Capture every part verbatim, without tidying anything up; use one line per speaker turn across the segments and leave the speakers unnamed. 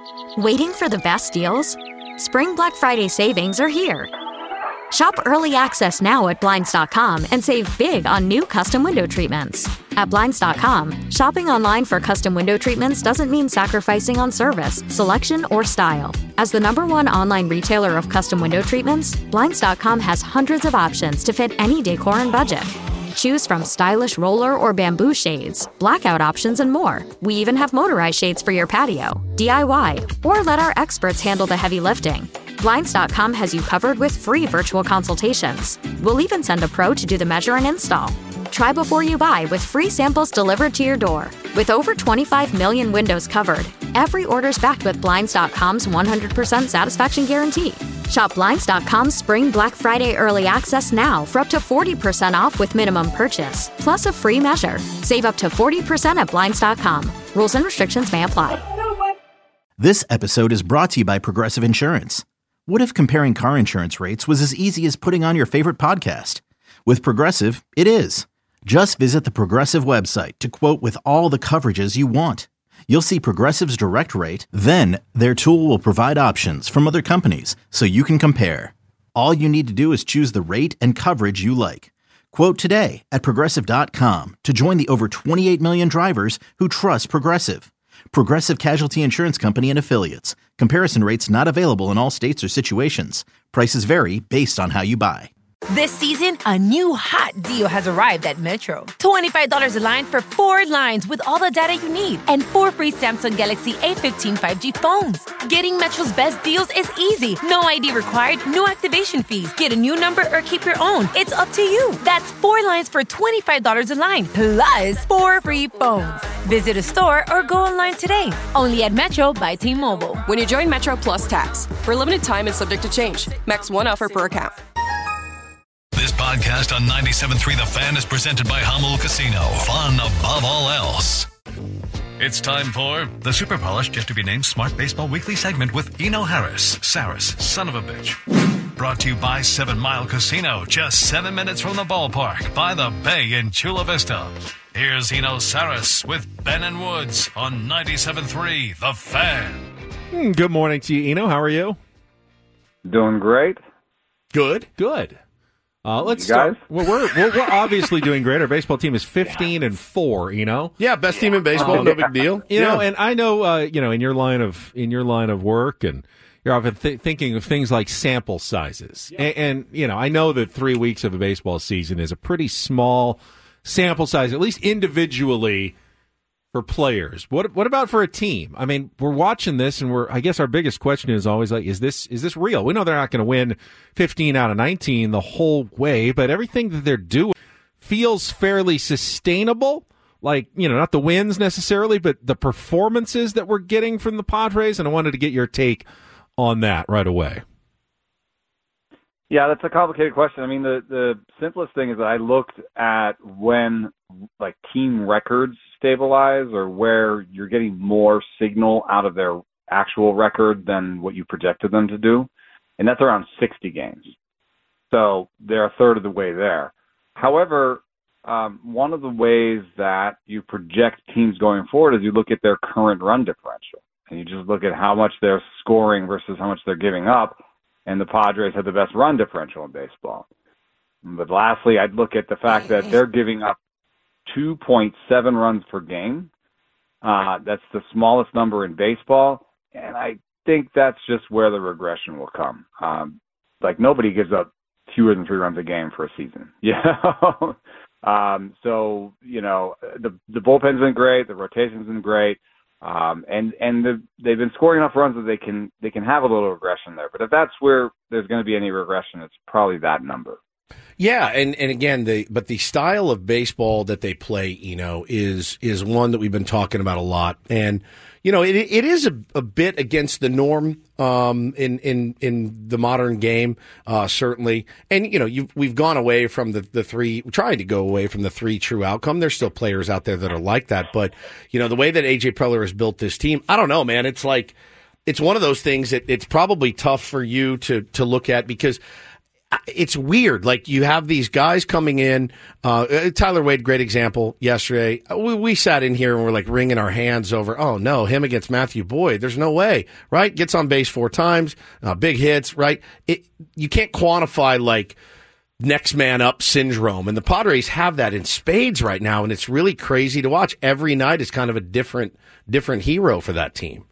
Waiting for the best deals? Spring Black Friday savings are here. Shop early access now at Blinds dot com and save big on new custom window treatments. At Blinds dot com, shopping online for custom window treatments doesn't mean sacrificing on service, selection, or style. As the number one online retailer of custom window treatments, Blinds dot com has hundreds of options to fit any decor and budget. Choose from stylish roller or bamboo shades, blackout options, and more. We even have motorized shades for your patio, D I Y, or let our experts handle the heavy lifting. Blinds dot com has you covered with free virtual consultations. We'll even send a pro to do the measure and install. Try before you buy with free samples delivered to your door. With over twenty-five million windows covered, every order's backed with Blinds dot com's one hundred percent satisfaction guarantee. Shop Blinds dot com's Spring Black Friday Early Access now for up to forty percent off with minimum purchase, plus a free measure. Save up to forty percent at Blinds dot com. Rules and restrictions may apply.
This episode is brought to you by Progressive Insurance. What if comparing car insurance rates was as easy as putting on your favorite podcast? With Progressive, it is. Just visit the Progressive website to quote with all the coverages you want. You'll see Progressive's direct rate, then their tool will provide options from other companies so you can compare. All you need to do is choose the rate and coverage you like. Quote today at Progressive dot com to join the over twenty-eight million drivers who trust Progressive. Progressive Casualty Insurance Company and Affiliates. Comparison rates not available in all states or situations. Prices vary based on how you buy.
This season, a new hot deal has arrived at Metro. twenty-five dollars a line for four lines with all the data you need and four free Samsung Galaxy A fifteen five G phones. Getting Metro's best deals is easy. No I D required, no activation fees. Get a new number or keep your own. It's up to you. That's four lines for twenty-five dollars a line, plus four free phones. Visit a store or go online today. Only at Metro by T-Mobile.
When you join Metro Plus Tax, for a limited time and subject to change. Max one offer per account.
This podcast on ninety-seven point three The Fan is presented by Hummel Casino. Fun above all else. It's time for the super polished, yet to be named Smart Baseball Weekly segment with Eno Harris, Saris, son of a bitch. Brought to you by Seven Mile Casino, just seven minutes from the ballpark by the bay in Chula Vista. Here's Eno Saris with Ben and Woods on ninety-seven point three The Fan.
Good morning to you, Eno. How are you?
Doing great.
Good. Good. Uh, let's
you guys?
start. Well, we're, we're we're obviously doing great. Our baseball team is fifteen and four. You know.
Yeah, best team in baseball. No big deal.
You
yeah.
know, and I know. Uh, you know, in your line of in your line of work, and you're often th- thinking of things like sample sizes. And, and you know, I know that three weeks of a baseball season is a pretty small sample size, at least individually, for players. What what about for a team? I mean, we're watching this, and we're. I guess our biggest question is always like, is this is this real? We know they're not going to win fifteen out of nineteen the whole way, but everything that they're doing feels fairly sustainable. Like, you know, not the wins necessarily, but the performances that we're getting from the Padres. And I wanted to get your take on that right away.
Yeah, that's a complicated question. I mean, the, the simplest thing is that I looked at when, like, team records stabilize or where you're getting more signal out of their actual record than what you projected them to do, and that's around sixty games. So they're a third of the way there. However, um, one of the ways that you project teams going forward is you look at their current run differential, and you just look at how much they're scoring versus how much they're giving up. And the Padres have the best run differential in baseball. But lastly, I'd look at the fact that they're giving up two point seven runs per game. Uh, that's the smallest number in baseball. And I think that's just where the regression will come. Um, like, nobody gives up fewer than three runs a game for a season. You know? um, so, you know, the, the bullpen's been great. The rotation's been great. Um, and and the, they've been scoring enough runs that they can they can have a little regression there. But if that's where there's going to be any regression, it's probably that number.
Yeah, and, and again, the but the style of baseball that they play, you know, is is one that we've been talking about a lot. And, you know, it it is a, a bit against the norm um, in, in in the modern game, uh, certainly. And, you know, you've, we've gone away from the, the three, trying to go away from the three true outcome. There's still players out there that are like that. But, you know, the way that A J Preller has built this team, I don't know, man. It's like, it's one of those things that it's probably tough for you to to look at because it's weird. Like, you have these guys coming in. Uh, Tyler Wade, great example yesterday. We, we sat in here and we're like wringing our hands over, oh no, him against Matthew Boyd. There's no way, right? Gets on base four times, uh, big hits, right? It, you can't quantify like next man up syndrome. And the Padres have that in spades right now. And it's really crazy to watch. Every night is kind of a different, different hero for that team.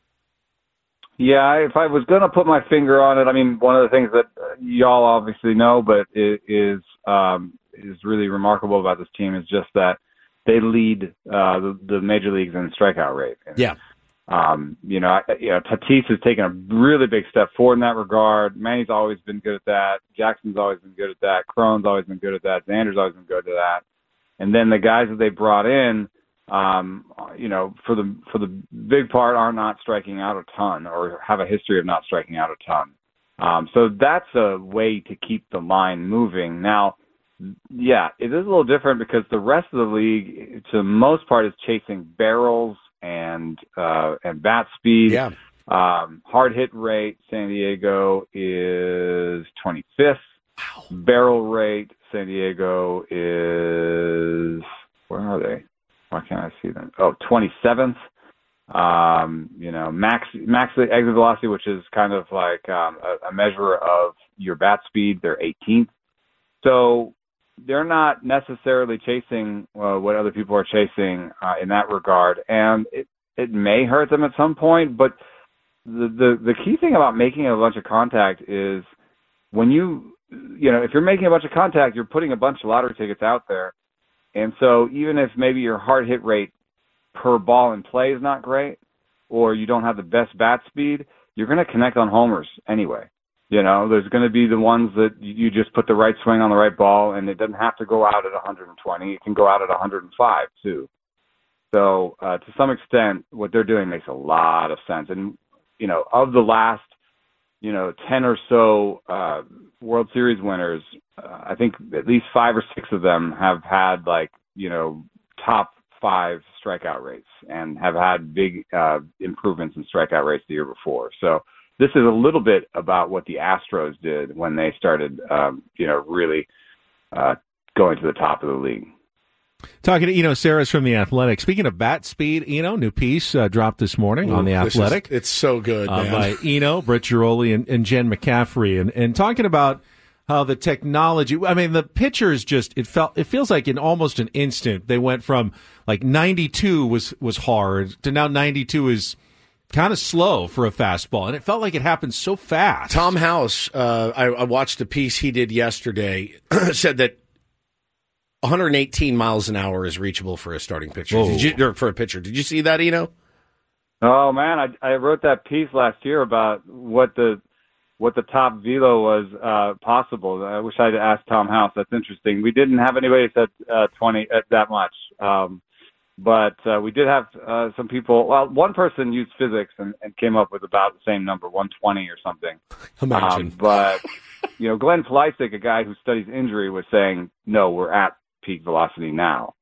Yeah, if I was going to put my finger on it, I mean, one of the things that y'all obviously know, but it is um, is really remarkable about this team is just that they lead uh, the, the major leagues in strikeout rate. And,
yeah.
Um, you know, I, you know, Tatis has taken a really big step forward in that regard. Manny's always been good at that. Jackson's always been good at that. Cron's always been good at that. Xander's always been good at that. And then the guys that they brought in, Um, you know, for the for the big part, are not striking out a ton or have a history of not striking out a ton. Um, so that's a way to keep the line moving. Now, yeah, it is a little different because the rest of the league, to the most part, is chasing barrels and uh, and bat speed.
Yeah.
Um, hard hit rate, San Diego is twenty-fifth.
Wow.
Barrel rate, San Diego is, where are they? Why can't I see them? Oh, twenty-seventh. Um, you know, max max exit velocity, which is kind of like um, a, a measure of your bat speed, they're eighteenth. So they're not necessarily chasing uh, what other people are chasing uh, in that regard, and it it may hurt them at some point. But the the the key thing about making a bunch of contact is when you you know if you're making a bunch of contact, you're putting a bunch of lottery tickets out there. And so even if maybe your hard hit rate per ball in play is not great, or you don't have the best bat speed, you're going to connect on homers anyway. You know, there's going to be the ones that you just put the right swing on the right ball, and it doesn't have to go out at one hundred twenty. It can go out at one hundred five, too. So uh, to some extent, what they're doing makes a lot of sense. And, you know, of the last, you know, ten or so uh, World Series winners, uh, I think at least five or six of them have had, like, you know, top five strikeout rates and have had big uh, improvements in strikeout rates the year before. So this is a little bit about what the Astros did when they started, um, you know, really uh, going to the top of the league.
Talking to Eno Sarris from The Athletic. Speaking of bat speed, Eno, new piece uh, dropped this morning Ooh, on The Athletic.
Is, it's so good,
uh,
man.
By Eno, Britt Giroli, and, and Jen McCaffrey. And, and talking about how the technology, I mean, the pitchers just, it felt, it feels like in almost an instant, they went from like ninety-two was, was hard to now ninety-two is kind of slow for a fastball. And it felt like it happened so fast.
Tom House, uh, I, I watched a piece he did yesterday, said that one hundred eighteen miles an hour is reachable for a starting pitcher. Did you, or for a pitcher. Did you see that, Eno?
Oh man, I, I wrote that piece last year about what the what the top velo was uh, possible. I wish I'd asked Tom House. That's interesting. We didn't have anybody that said uh, twenty uh, that much, um, but uh, we did have uh, some people. Well, one person used physics and, and came up with about the same number, one twenty or something.
Imagine.
Um, but you know, Glenn Fleisig, a guy who studies injury, was saying, no, we're at peak velocity now.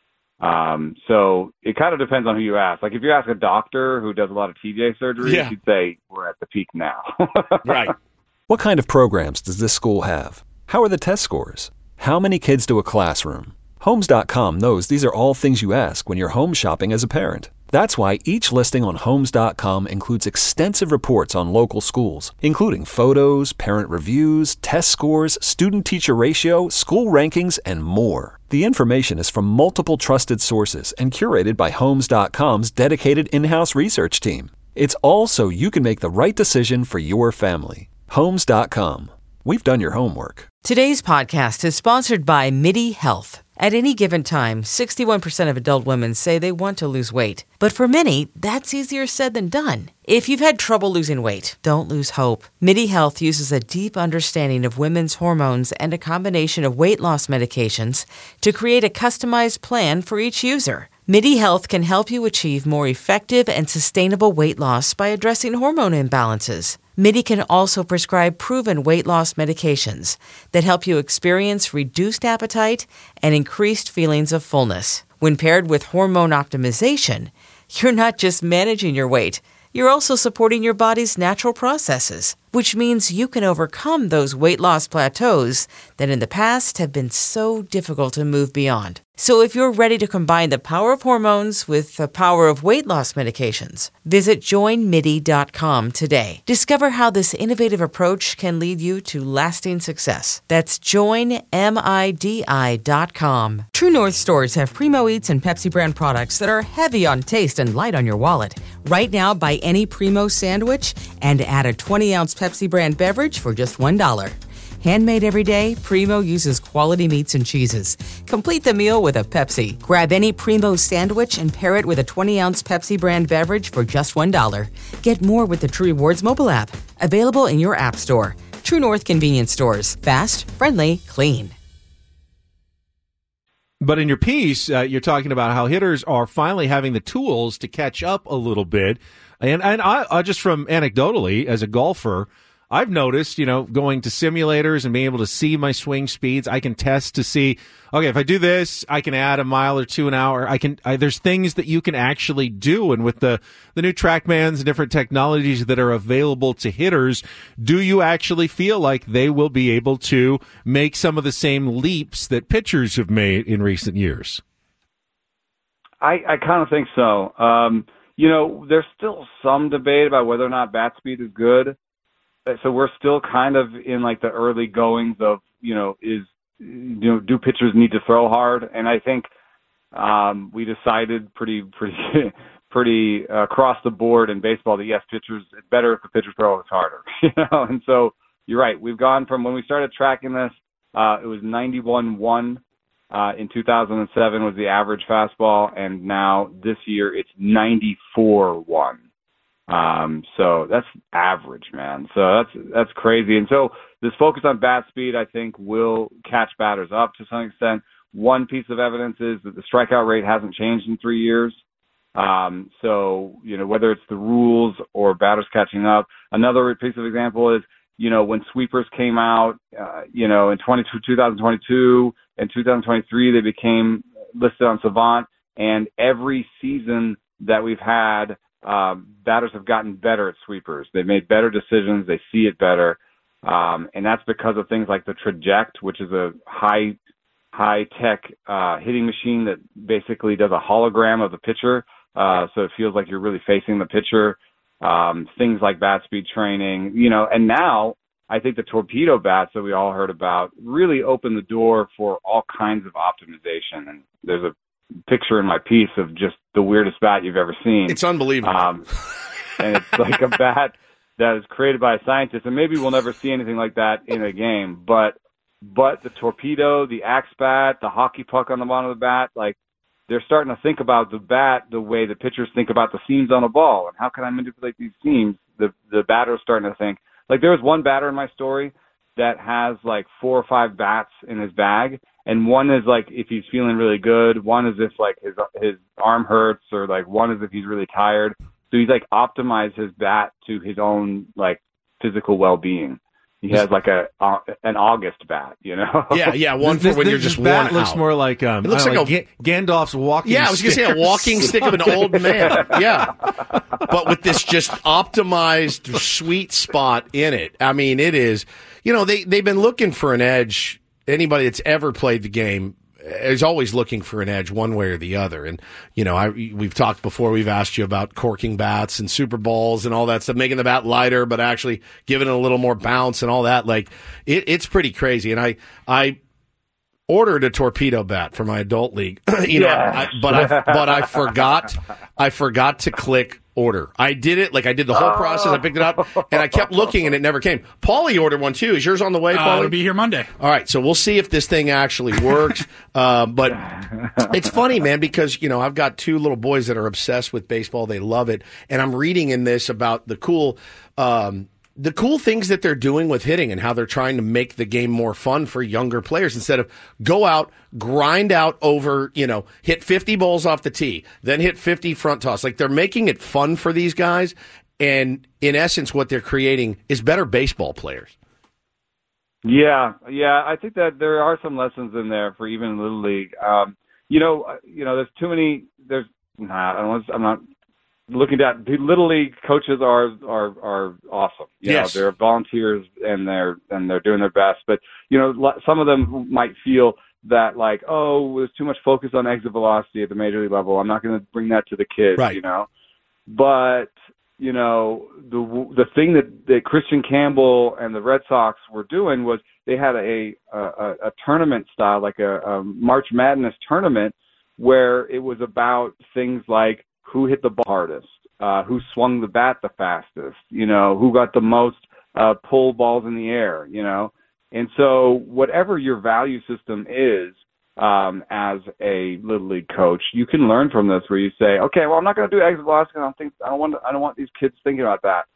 Um, so it kind of depends on who you ask. Like if you ask a doctor who does a lot of T J surgery,
yeah.
he'd say we're at the peak now.
Right.
What kind of programs does this school have? How are the test scores? How many kids do a classroom? Homes dot com knows these are all things you ask when you're home shopping as a parent. That's why each listing on Homes dot com includes extensive reports on local schools, including photos, parent reviews, test scores, student-teacher ratio, school rankings, and more. The information is from multiple trusted sources and curated by Homes dot com's dedicated in-house research team. It's all so you can make the right decision for your family. Homes dot com. We've done your homework.
Today's podcast is sponsored by MIDI Health. At any given time, sixty-one percent of adult women say they want to lose weight. But for many, that's easier said than done. If you've had trouble losing weight, don't lose hope. MIDI Health uses a deep understanding of women's hormones and a combination of weight loss medications to create a customized plan for each user. MIDI Health can help you achieve more effective and sustainable weight loss by addressing hormone imbalances. MIDI can also prescribe proven weight loss medications that help you experience reduced appetite and increased feelings of fullness. When paired with hormone optimization, you're not just managing your weight,
You're also supporting your body's natural processes, which means you can overcome those weight loss plateaus that in the past have been so difficult to move beyond. So if you're ready to combine the power of hormones with the power of weight loss medications, visit join midi dot com today. Discover how this innovative approach can lead you to lasting success. That's join midi dot com. True North stores have Primo Eats and Pepsi brand products that are heavy on taste and light on your wallet. Right now, buy any Primo sandwich and add a twenty ounce Pepsi brand beverage for just one dollar. Handmade every day, Primo uses quality meats and cheeses. Complete the meal with a Pepsi. Grab any Primo sandwich and pair it with a twenty ounce Pepsi brand beverage for just one dollar. Get more with the True Rewards mobile app. Available in your app store. True North convenience stores. Fast, friendly, clean.
But in your piece, uh, you're talking about how hitters are finally having the tools to catch up a little bit. And, and I, I just from anecdotally, as a golfer, I've noticed, you know, going to simulators and being able to see my swing speeds, I can test to see, okay, if I do this, I can add a mile or two an hour. I can, I, there's things that you can actually do. And with the, the new TrackMans and different technologies that are available to hitters, do you actually feel like they will be able to make some of the same leaps that pitchers have made in recent years?
I, I kind of think so. Um, you know, there's still some debate about whether or not bat speed is good. So we're still kind of in like the early goings of, you know, is, you know, do pitchers need to throw hard? And I think um, we decided pretty, pretty, pretty uh, across the board in baseball that yes, pitchers, it's better if the pitcher throws harder, you know? And so you're right. We've gone from when we started tracking this, uh, it was ninety-one one uh, in two thousand seven was the average fastball. And now this year it's ninety-four one. Um, so that's average, man. So that's, that's crazy. And so this focus on bat speed, I think, will catch batters up to some extent. One piece of evidence is that the strikeout rate hasn't changed in three years. Um, so, you know, whether it's the rules or batters catching up. Another piece of example is, you know, when sweepers came out, uh, you know, in twenty twenty-two and two thousand twenty-three, they became listed on Savant, and every season that we've had, Um, batters have gotten better at sweepers. They've made better decisions. They see it better. Um, and that's because of things like the Traject, which is a high, high tech, uh, hitting machine that basically does a hologram of the pitcher. Uh, so it feels like you're really facing the pitcher. Um, things like bat speed training, you know, and now I think the torpedo bats that we all heard about really open the door for all kinds of optimization. And there's a picture in my piece of just the weirdest bat you've ever seen.
It's unbelievable. Um,
and it's like a bat that is created by a scientist, and maybe we'll never see anything like that in a game. But but the torpedo, the axe bat, the hockey puck on the bottom of the bat, like they're starting to think about the bat the way the pitchers think about the seams on a ball. And how can I manipulate these seams? The the batter's starting to think. Like there was one batter in my story that has like four or five bats in his bag. And one is like if he's feeling really good, one is if like his his arm hurts, or like one is if he's really tired. So he's like optimized his bat to his own like physical well-being. He has like a uh, an August bat, you know.
Yeah, yeah, one
this,
for when
this,
you're just
this bat
worn
looks
out.
more like um,
it looks like,
like
a
Ga- Gandalf's walking.
Yeah, I was going to say a walking stick of an old man. Yeah, but with this just optimized sweet spot in it. I mean, it is. You know, they they've been looking for an edge. Anybody that's ever played the game is always looking for an edge one way or the other. And, you know, I, we've talked before, we've asked you about corking bats and Super Bowls and all that stuff, making the bat lighter, but actually giving it a little more bounce and all that. Like, it, it's pretty crazy. And I, I ordered a torpedo bat for my adult league, you know,
yeah.
I, but I, but I forgot, I forgot to click order. I did it, like I did the whole process. I picked it up, and I kept looking, and it never came. Paulie ordered one, too. Is yours on the way, Paulie?
Uh, it'll be here Monday.
All right, so we'll see if this thing actually works. uh, but it's funny, man, because, you know, I've got two little boys that are obsessed with baseball. They love it. And I'm reading in this about the cool um, the cool things that they're doing with hitting and how they're trying to make the game more fun for younger players instead of go out, grind out over, you know, hit fifty balls off the tee, then hit fifty front toss. Like, they're making it fun for these guys. And in essence, what they're creating is better baseball players.
Yeah, yeah, I think that there are some lessons in there for even Little League. Um, you know, you know, there's too many. There's, nah, I don't, I'm not looking at the Little League coaches are are are awesome. You
yes,
know, they're volunteers and they're and they're doing their best. But you know, some of them might feel that like, oh, there's too much focus on exit velocity at the major league level. I'm not going to bring that to the kids.
Right.
You know, but you know, the the thing that, that Christian Campbell and the Red Sox were doing was they had a a, a tournament style, like a, a March Madness tournament, where it was about things like who hit the ball hardest, uh, who swung the bat the fastest, you know, who got the most uh, pull balls in the air, you know. And so whatever your value system is um, as a Little League coach, you can learn from this where you say, okay, well, I'm not going to do exit velocity. I don't think I don't want I don't want these kids thinking about that.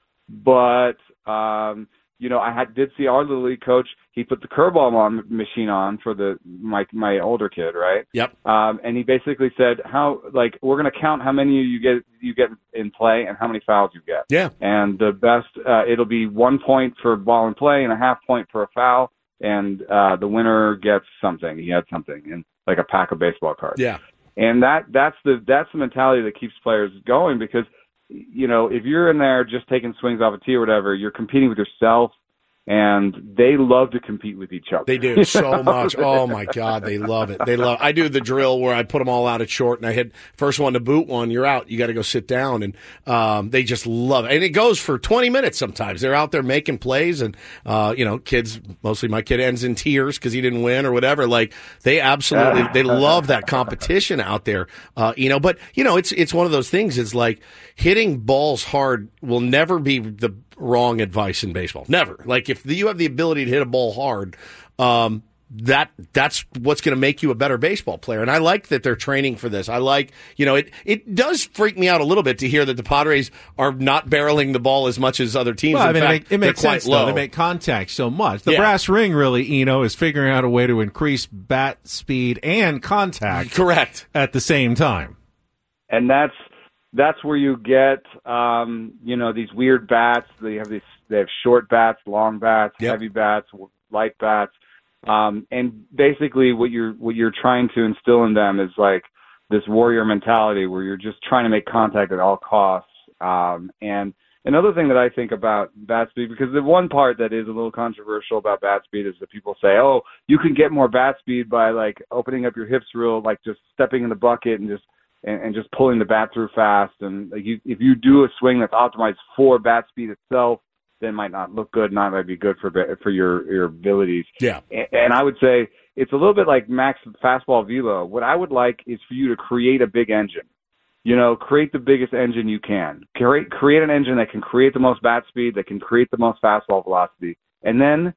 But um, you know, I had did see our Little League coach. He put the curveball on, machine on for the my my older kid, right?
Yep.
Um, and he basically said, "How like we're going to count how many you get you get in play and how many fouls you get.
Yeah.
And the best uh, it'll be one point for ball in play and a half point for a foul, and uh, the winner gets something. He had something in like a pack of baseball cards.
Yeah.
And that that's the that's the mentality that keeps players going because." You know, if you're in there just taking swings off a tee or whatever, you're competing with yourself, and they love to compete with each other.
They do so much. Oh, my God, they love it. They love it. I do the drill where I put them all out at short, and I hit first one to boot one, you're out. You got to go sit down, and um, they just love it. And it goes for twenty minutes sometimes. They're out there making plays, and, uh, you know, kids, mostly my kid ends in tears because he didn't win or whatever. Like, they absolutely, they love that competition out there, uh, you know. But, you know, it's it's one of those things. It's like hitting balls hard will never be the wrong advice in baseball. Never. Like, if you have the ability to hit a ball hard, um, that that's what's going to make you a better baseball player. And I like that they're training for this. I like, you know, it it does freak me out a little bit to hear that the Padres are not barreling the ball as much as other teams.
Well, I
in
mean,
fact,
it, it makes
they're
sense,
quite low.
though. They make contact so much. The
Yeah.
brass ring, really, Eno, is figuring out a way to increase bat speed and contact.
Correct.
At the same time.
And that's that's where you get, um, you know, these weird bats. They have these, they have short bats, long bats,
Yep.
heavy bats, light bats, um, and basically what you're what you're trying to instill in them is like this warrior mentality where you're just trying to make contact at all costs. Um, and another thing that I think about bat speed, because the one part that is a little controversial about bat speed is that people say, oh, you can get more bat speed by like opening up your hips real, like just stepping in the bucket and just And, and just pulling the bat through fast. And like you, if you do a swing that's optimized for bat speed itself, then it might not look good, not might be good for for your, your abilities.
Yeah.
And, and I would say it's a little bit like max fastball velo. What I would like is for you to create a big engine. You know, create the biggest engine you can. Create create an engine that can create the most bat speed, that can create the most fastball velocity, and then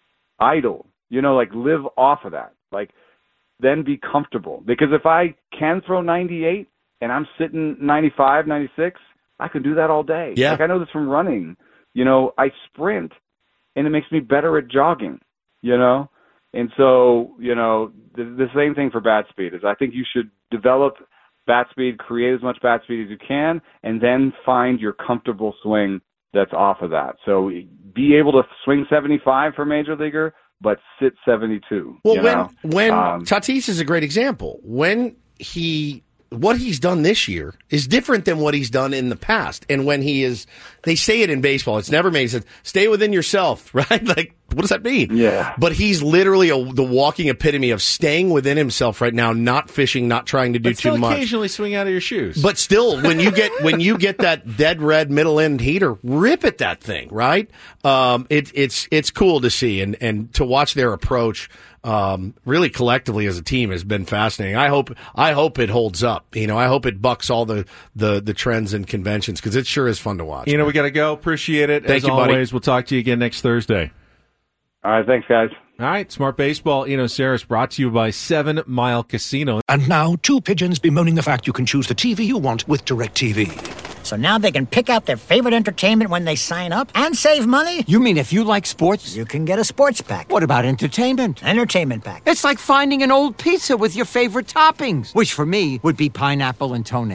idle. You know, like live off of that. Like. Then be comfortable. Because if I can throw ninety-eight and I'm sitting ninety-five, ninety-six, I can do that all day.
Yeah.
Like I know this from running. You know, I sprint and it makes me better at jogging, you know? And so, you know, the, the same thing for bat speed is I think you should develop bat speed, create as much bat speed as you can, and then find your comfortable swing that's off of that. So be able to swing seventy-five for a major leaguer, but sit seventy-two.
Well,
you
when
know?
when
um,
Tatis is a great example. When he what he's done this year is different than what he's done in the past. And when he is, they say it in baseball, it's never made sense. Stay within yourself, right? Like, what does that mean?
Yeah.
But he's literally a, the walking epitome of staying within himself right now, not fishing, not trying to do
but still
too much.
Occasionally swing out of your shoes.
But still, when you get when you get that dead red middle end heater, rip at that thing, right? Um, it, it's it's cool to see and and to watch their approach. Um, really collectively as a team has been fascinating. I hope, I hope it holds up. You know, I hope it bucks all the, the, the trends and conventions because it sure is fun to watch.
You know,
man.
we got to go. Appreciate it.
Thank
as
you, buddy.
always, we'll talk to you again next Thursday.
All right. Thanks, guys.
All right. Smart Baseball, Eno Saris, brought to you by Seven Mile Casino.
And now, two pigeons bemoaning the fact you can choose the T V you want with DirecTV.
So now they can pick out their favorite entertainment when they sign up and save money?
You mean if you like sports?
You can get a sports pack.
What about entertainment?
Entertainment pack.
It's like finding an old pizza with your favorite toppings, which for me would be pineapple and toenails.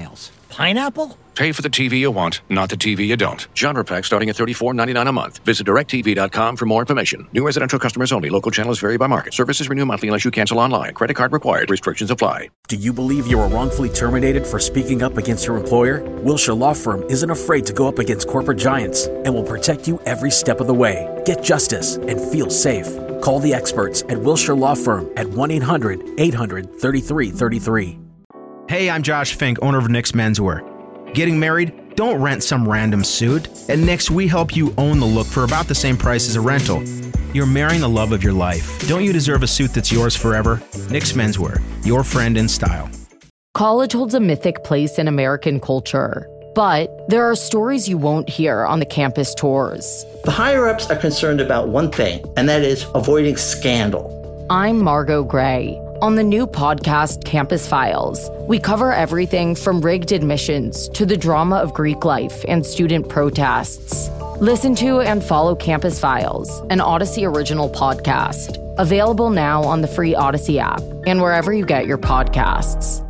Pineapple?
Pay for the T V you want, not the T V you don't.
Genre pack starting at thirty-four ninety-nine a month. Visit direct t v dot com for more information. New residential customers only. Local channels vary by market. Services renew monthly unless you cancel online. Credit card required. Restrictions apply.
Do you believe you were wrongfully terminated for speaking up against your employer? Wilshire Law Firm isn't afraid to go up against corporate giants and will protect you every step of the way. Get justice and feel safe. Call the experts at Wilshire Law Firm at one eight hundred eight hundred thirty-three thirty-three.
Hey, I'm Josh Fink, owner of Nick's Menswear. Getting married? Don't rent some random suit. At Nick's, we help you own the look for about the same price as a rental. You're marrying the love of your life. Don't you deserve a suit that's yours forever? Nick's Menswear, your friend in style.
College holds a mythic place in American culture, but there are stories you won't hear on the campus tours.
The higher-ups are concerned about one thing, and that is avoiding scandal.
I'm Margot Gray. On the new podcast, Campus Files, we cover everything from rigged admissions to the drama of Greek life and student protests. Listen to and follow Campus Files, an Odyssey original podcast. Available now on the free Odyssey app and wherever you get your podcasts.